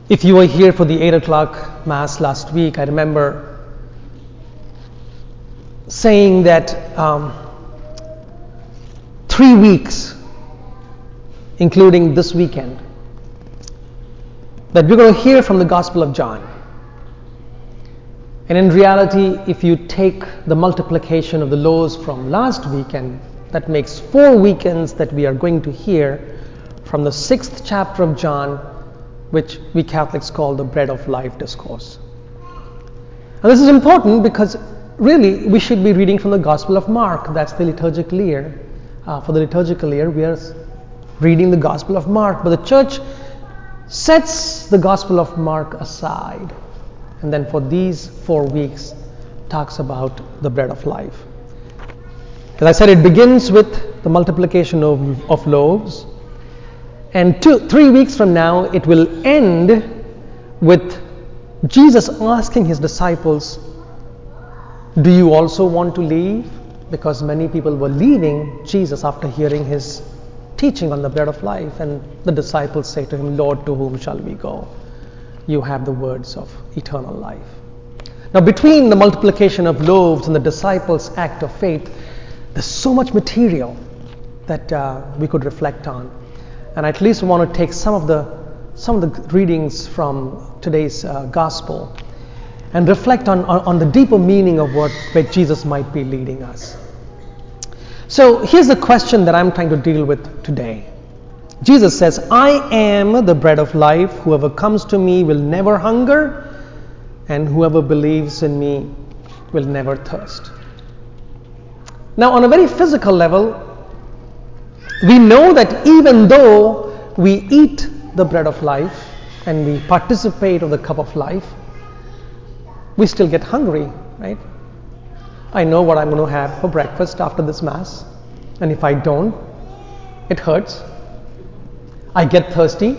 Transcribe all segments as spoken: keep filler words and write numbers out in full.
If you were here for the eight o'clock Mass last week, I remember saying that um, three weeks, including this weekend, that we're going to hear from the Gospel of John. And in reality, if you take the multiplication of the loaves from last weekend, that makes four weekends that we are going to hear from the sixth chapter of John, which we Catholics call the Bread of Life discourse. And this is important because really we should be reading from the Gospel of Mark. That's the liturgical year. Uh, for the liturgical year, we are reading the Gospel of Mark. But the Church sets the Gospel of Mark aside. And then for these four weeks, talks about the bread of life. As I said, it begins with the multiplication of, of loaves. And two, three weeks from now, it will end with Jesus asking his disciples, do you also want to leave? Because many people were leaving Jesus after hearing his teaching on the bread of life. And the disciples say to him, Lord, to whom shall we go? You have the words of eternal life. Now, between the multiplication of loaves and the disciples' act of faith, there's so much material that uh, we could reflect on. And I at least want to take some of the some of the readings from today's uh, gospel and reflect on, on, on the deeper meaning of what where Jesus might be leading us. So here's the question that I'm trying to deal with today. Jesus says, I am the bread of life. Whoever comes to me will never hunger, and whoever believes in me will never thirst. Now, on a very physical level, we know that even though we eat the bread of life and we participate of the cup of life, we still get hungry, right? I know what I'm going to have for breakfast after this Mass, and if I don't, it hurts. I get thirsty,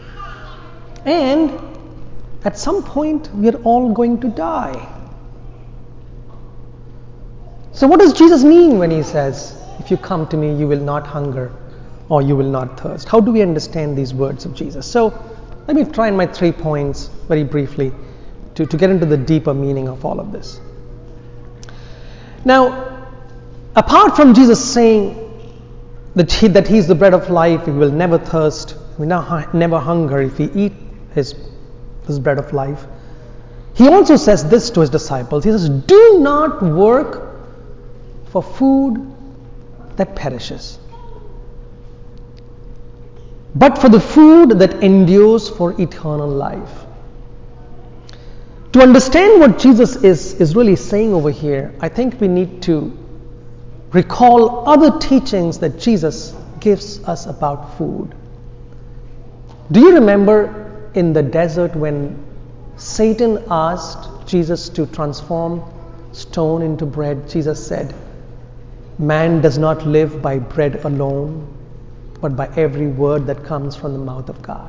and at some point we're all going to die. So what does Jesus mean when he says, if you come to me, you will not hunger or you will not thirst? How do we understand these words of Jesus? So let me try in my three points very briefly to, to get into the deeper meaning of all of this. Now, apart from Jesus saying that, he, that he's the bread of life, we will never thirst, we will never hunger if we eat his, his bread of life, he also says this to his disciples. He says, do not work for food that perishes, but for the food that endures for eternal life. To understand what Jesus is, is really saying over here, I think we need to recall other teachings that Jesus gives us about food. Do you remember in the desert when Satan asked Jesus to transform stone into bread? Jesus said, man does not live by bread alone, but by every word that comes from the mouth of God.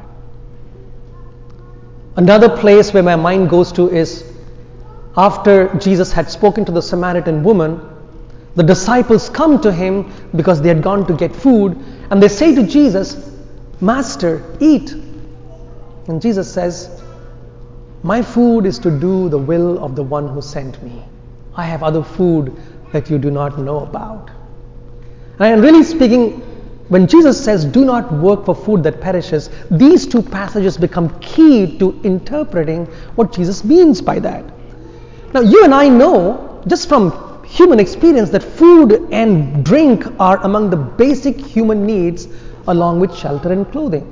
Another place where my mind goes to is after Jesus had spoken to the Samaritan woman, the disciples come to him because they had gone to get food, and they say to Jesus, Master, eat. And Jesus says, my food is to do the will of the one who sent me. I have other food that you do not know about. And really speaking, when Jesus says, do not work for food that perishes, these two passages become key to interpreting what Jesus means by that. Now, you and I know, just from human experience, that food and drink are among the basic human needs, along with shelter and clothing.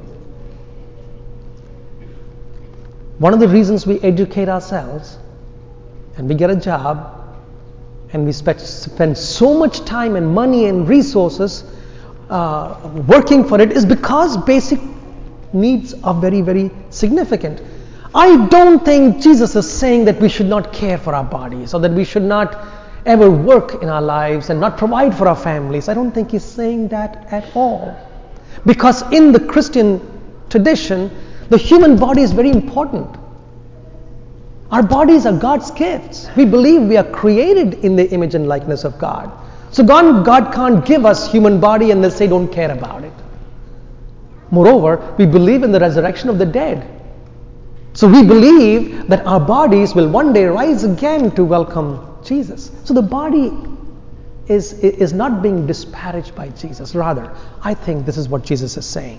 One of the reasons we educate ourselves and we get a job and we spe- spend so much time and money and resources uh, working for it is because basic needs are very, very significant. I don't think Jesus is saying that we should not care for our bodies or that we should not ever work in our lives and not provide for our families. I don't think he's saying that at all. Because in the Christian tradition, the human body is very important. Our bodies are God's gifts. We believe we are created in the image and likeness of God. So God, God can't give us human body and then say don't care about it. Moreover, we believe in the resurrection of the dead. So we believe that our bodies will one day rise again to welcome Jesus. So the body is, is not being disparaged by Jesus. Rather, I think this is what Jesus is saying.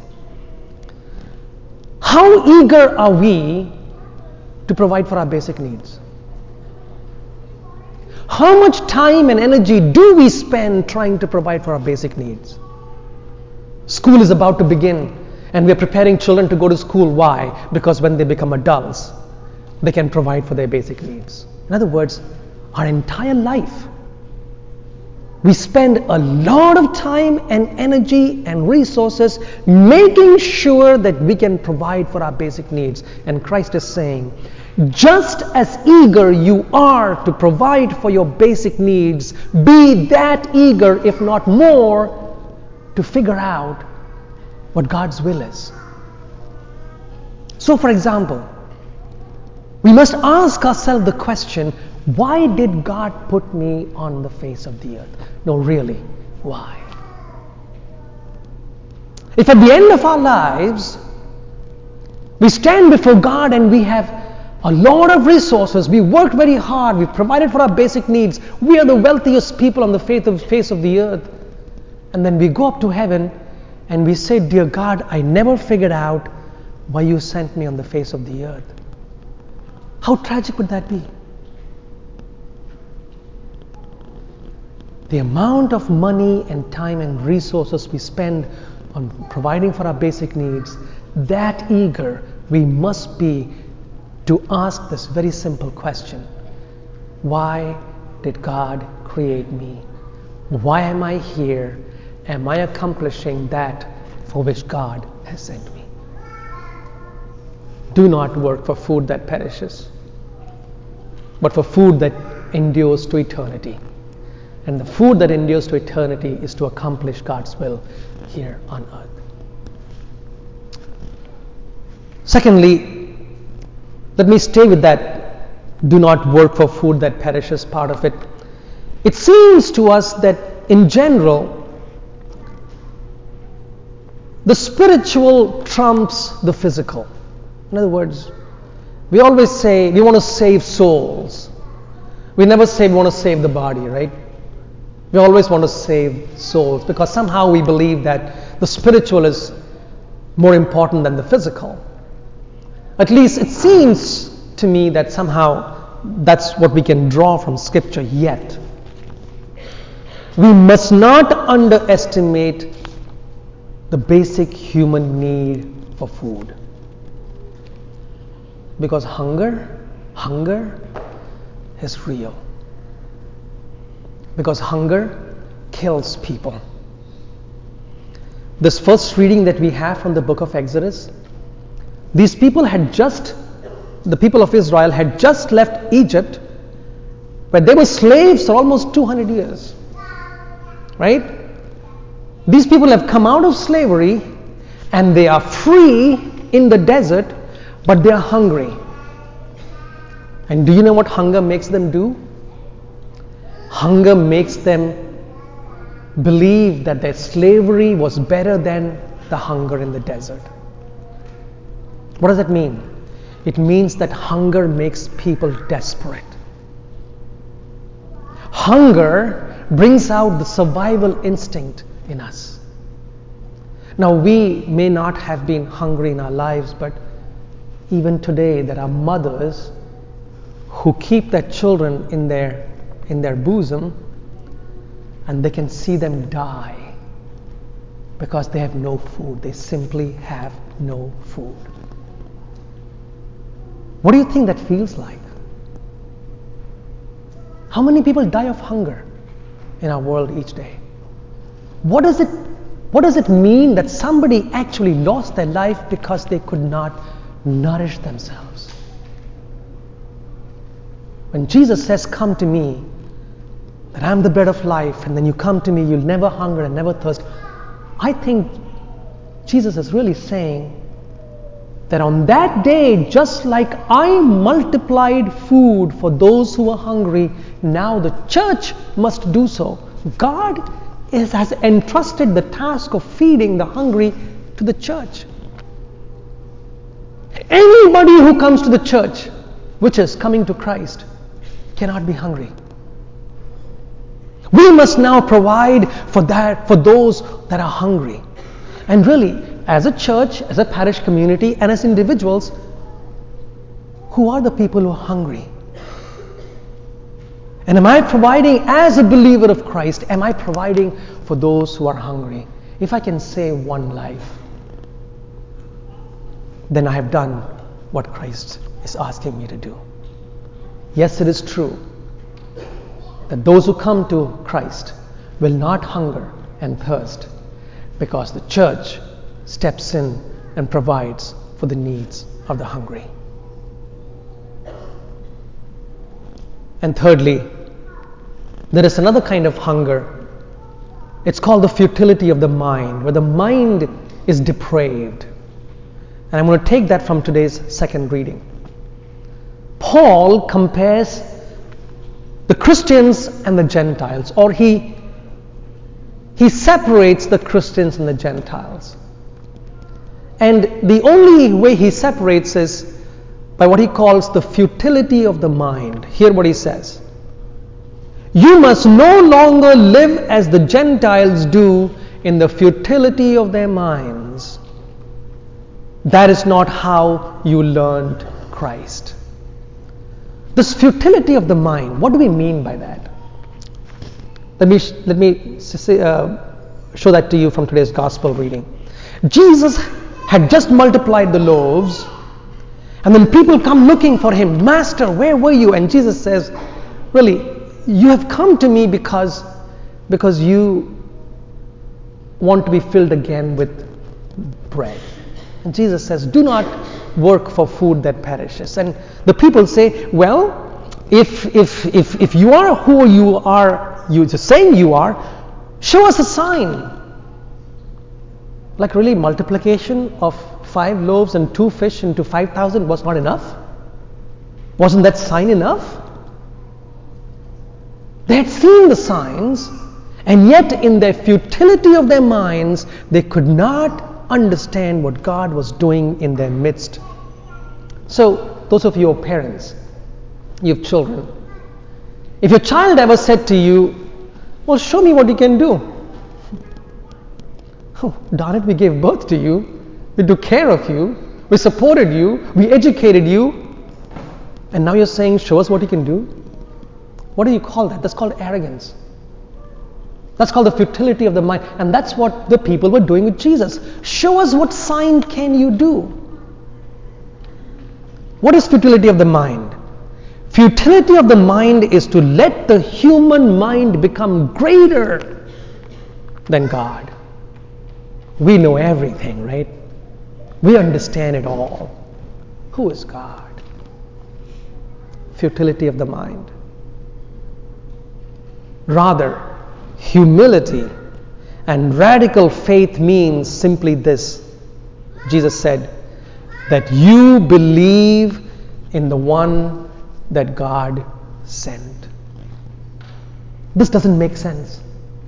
How eager are we to provide for our basic needs? How much time and energy do we spend trying to provide for our basic needs? School is about to begin, and we are preparing children to go to school. Why? Because when they become adults, they can provide for their basic needs. In other words, our entire life, we spend a lot of time and energy and resources making sure that we can provide for our basic needs. And Christ is saying, just as eager you are to provide for your basic needs, be that eager, if not more, to figure out what God's will is. So, for example, we must ask ourselves the question, why did God put me on the face of the earth? No, really, why? If at the end of our lives, we stand before God and we have a lot of resources, we worked very hard, we provided for our basic needs, we are the wealthiest people on the face of, face of the earth, and then we go up to heaven and we say, dear God, I never figured out why you sent me on the face of the earth. How tragic would that be? The amount of money and time and resources we spend on providing for our basic needs, that eager we must be to ask this very simple question. Why did God create me? Why am I here? Am I accomplishing that for which God has sent me? Do not work for food that perishes, but for food that endures to eternity. And the food that endures to eternity is to accomplish God's will here on earth. Secondly, let me stay with that do not work for food that perishes part of it. It seems to us that in general, the spiritual trumps the physical. In other words, we always say we want to save souls. We never say we want to save the body, right? We always want to save souls because somehow we believe that the spiritual is more important than the physical. At least it seems to me that somehow that's what we can draw from Scripture. Yet, we must not underestimate the basic human need for food. Because hunger, hunger is real. Because hunger kills people. This first reading that we have from the book of Exodus, these people had just, the people of Israel had just left Egypt, where they were slaves for almost two hundred years. Right? These people have come out of slavery and they are free in the desert, but they are hungry. And do you know what hunger makes them do? Hunger makes them believe that their slavery was better than the hunger in the desert. What does that mean? It means that hunger makes people desperate. Hunger brings out the survival instinct in us. Now, we may not have been hungry in our lives, but even today there are mothers who keep their children in their in their bosom, and they can see them die because they have no food. They simply have no food. What do you think that feels like? How many people die of hunger in our world each day? What does it what does it mean that somebody actually lost their life because they could not nourish themselves? When Jesus says, "Come to me, that I'm the bread of life, and then you come to me, you'll never hunger and never thirst," I think Jesus is really saying that on that day, just like I multiplied food for those who are hungry, now the church must do so. God is, has entrusted the task of feeding the hungry to the church. Anybody who comes to the church, which is coming to Christ, cannot be hungry. We must now provide for that, for those that are hungry. And really, as a church, as a parish community, and as individuals, who are the people who are hungry? And am I providing, as a believer of Christ, am I providing for those who are hungry? If I can save one life, then I have done what Christ is asking me to do. Yes, it is true that those who come to Christ will not hunger and thirst, because the church steps in and provides for the needs of the hungry. And thirdly, there is another kind of hunger. It's called the futility of the mind, where the mind is depraved. And I'm going to take that from today's second reading. Paul compares the Christians and the Gentiles, or he, he separates the Christians and the Gentiles. And the only way he separates is by what he calls the futility of the mind. Hear what he says. You must no longer live as the Gentiles do in the futility of their minds. That is not how you learned Christ. This futility of the mind, what do we mean by that? Let me, let me say, uh, show that to you from today's gospel reading. Jesus had just multiplied the loaves, and then people come looking for him. Master, where were you? And Jesus says, really, you have come to me because, because you want to be filled again with bread. And Jesus says, do not work for food that perishes. And the people say, well, if if if if you are who you are, you're saying you are, show us a sign. Like really, multiplication of five loaves and two fish into five thousand was not enough? Wasn't that sign enough? They had seen the signs, and yet in their futility of their minds, they could not understand what God was doing in their midst. So, those of you who are parents, you have children. If your child ever said to you, well, show me what you can do. Oh, darn it, we gave birth to you. We took care of you. We supported you. We educated you. And now you're saying, show us what you can do. What do you call that? That's called arrogance. That's called the futility of the mind. And that's what the people were doing with Jesus. Show us what sign can you do. What is futility of the mind? Futility of the mind is to let the human mind become greater than God. We know everything, right? We understand it all. Who is God? Futility of the mind. Rather, humility and radical faith means simply this. Jesus said that you believe in the one that God sent. This doesn't make sense.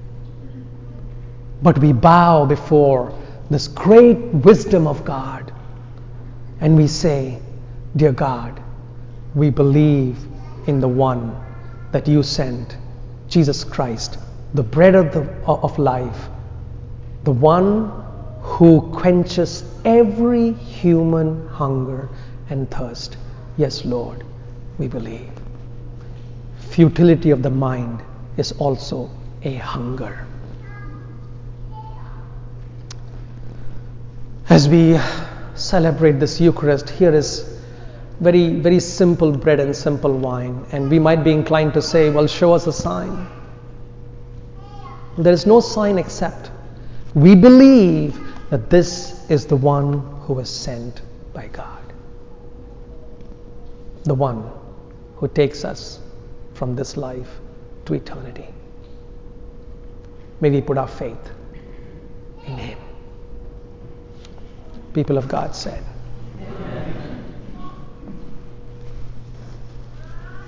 But we bow before this great wisdom of God and we say, dear God, we believe in the one that you sent, Jesus Christ, the bread of, the, of life, the one who quenches every human hunger and thirst. Yes, Lord, we believe. Futility of the mind is also a hunger. As we celebrate this Eucharist, here is very, very simple bread and simple wine. And we might be inclined to say, well, show us a sign. There is no sign except we believe that this is the one who was sent by God. The one who takes us from this life to eternity. May we put our faith in Him. People of God said, Amen.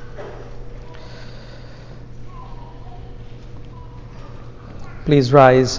Please rise.